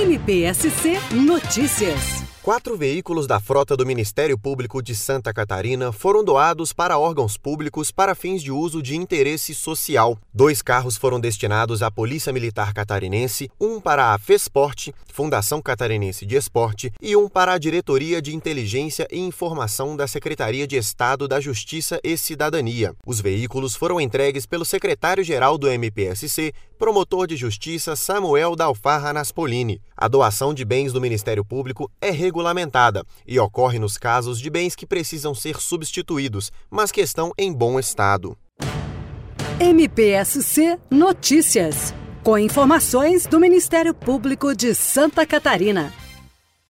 MPSC Notícias. 4 veículos da frota do Ministério Público de Santa Catarina foram doados para órgãos públicos para fins de uso de interesse social. 2 carros foram destinados à Polícia Militar Catarinense, um para a FESPORT, Fundação Catarinense de Esporte, e um para a Diretoria de Inteligência e Informação da Secretaria de Estado da Justiça e Cidadania. Os veículos foram entregues pelo secretário-geral do MPSC, promotor de Justiça Samuel Dalfarra Naspolini. A doação de bens do Ministério Público é regulamentada e ocorre nos casos de bens que precisam ser substituídos, mas que estão em bom estado. MPSC Notícias, com informações do Ministério Público de Santa Catarina.